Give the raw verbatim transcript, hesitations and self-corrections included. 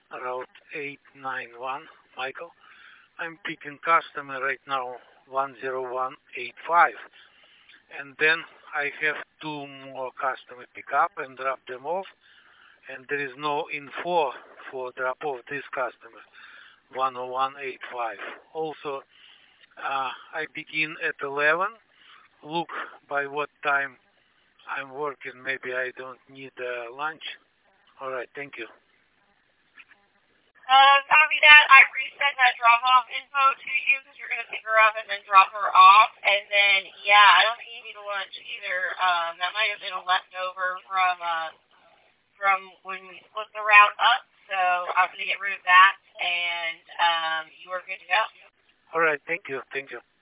Route eight nine one, Michael. I'm picking customer right now, one zero one eight five. And then I have two more customer pick up and drop them off. And there is no info for drop off this customer, one zero one eight five. Also, uh, I begin at eleven. Look by what time I'm working. Maybe I don't need uh, lunch. All right, thank you. Um, copy that. I reset that drop off info to you because you're gonna pick her up and then drop her off. And then yeah, I don't think you need a lunch either. Um, that might have been a leftover from uh from when we split the route up. So I'm gonna get rid of that, and um, you are good to go. All right, thank you, thank you.